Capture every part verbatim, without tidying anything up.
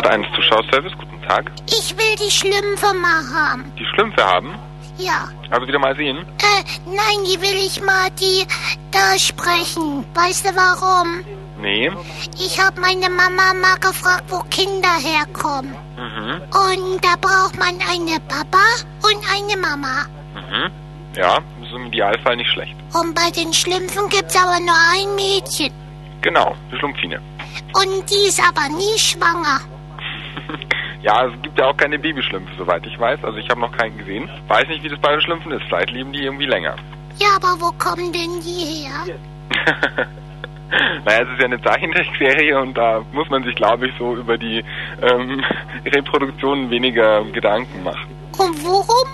Antwort eins Zuschauerservice, guten Tag. Ich will die Schlümpfe mal haben. Die Schlümpfe haben? Ja. Also wieder mal sehen? Äh, nein, die will ich mal, die da sprechen. Weißt du warum? Nee. Ich habe meine Mama mal gefragt, wo Kinder herkommen. Mhm. Und da braucht man eine Papa und eine Mama. Mhm. Ja, das ist im Idealfall nicht schlecht. Und bei den Schlümpfen gibt's aber nur ein Mädchen. Genau, die Schlumpfine. Und die ist aber nie schwanger. Ja, es gibt ja auch keine Babyschlümpfe, soweit ich weiß. Also ich habe noch keinen gesehen. Weiß nicht, wie das bei den Schlümpfen ist. Vielleicht leben die irgendwie länger. Ja, aber wo kommen denn die her? Naja, es ist ja eine Zeichentrickserie und da muss man sich, glaube ich, so über die ähm, Reproduktion weniger Gedanken machen. Und worum?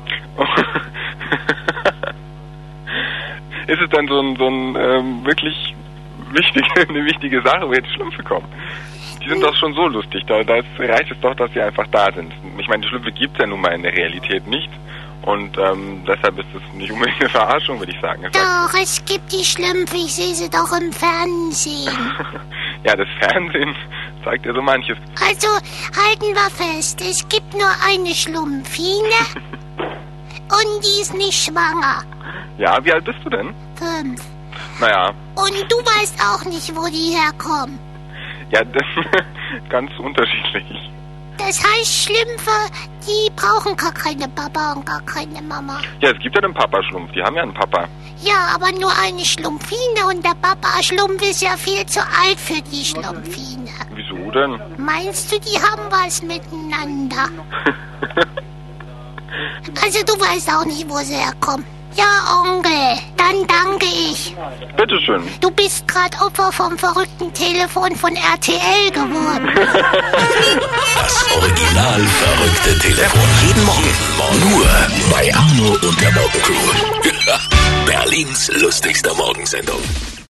Ist es dann so ein, so ein ähm, wirklich wichtige, eine wichtige Sache, wo jetzt Schlümpfe kommen? Die sind doch schon so lustig, da, da reicht es doch, dass sie einfach da sind. Ich meine, die Schlümpfe gibt es ja nun mal in der Realität nicht. Und ähm, deshalb ist das nicht unbedingt eine Verarschung, würde ich sagen. Es Doch, es gibt die Schlümpfe, ich sehe sie doch im Fernsehen. Ja, das Fernsehen zeigt ja so manches. Also, halten wir fest, es gibt nur eine Schlumpfine und die ist nicht schwanger. Ja, wie alt bist du denn? Fünf. Naja. Und du weißt auch nicht, wo die herkommen. Ja, das ganz unterschiedlich. Das heißt, Schlümpfe, die brauchen gar keine Papa und gar keine Mama. Ja, es gibt ja den Papa-Schlumpf, die haben ja einen Papa. Ja, aber nur eine Schlumpfine und der Papa-Schlumpf ist ja viel zu alt für die Schlumpfine. Wieso denn? Meinst du, die haben was miteinander? Also du weißt auch nicht, wo sie herkommen. Ja, Onkel, dann danke ich. Bitteschön. Du bist gerade Opfer vom verrückten Telefon von R T L geworden. Das original verrückte Telefon. Jeden Morgen. Nur bei Arno und der Morgencrew. Berlins lustigster Morgensendung.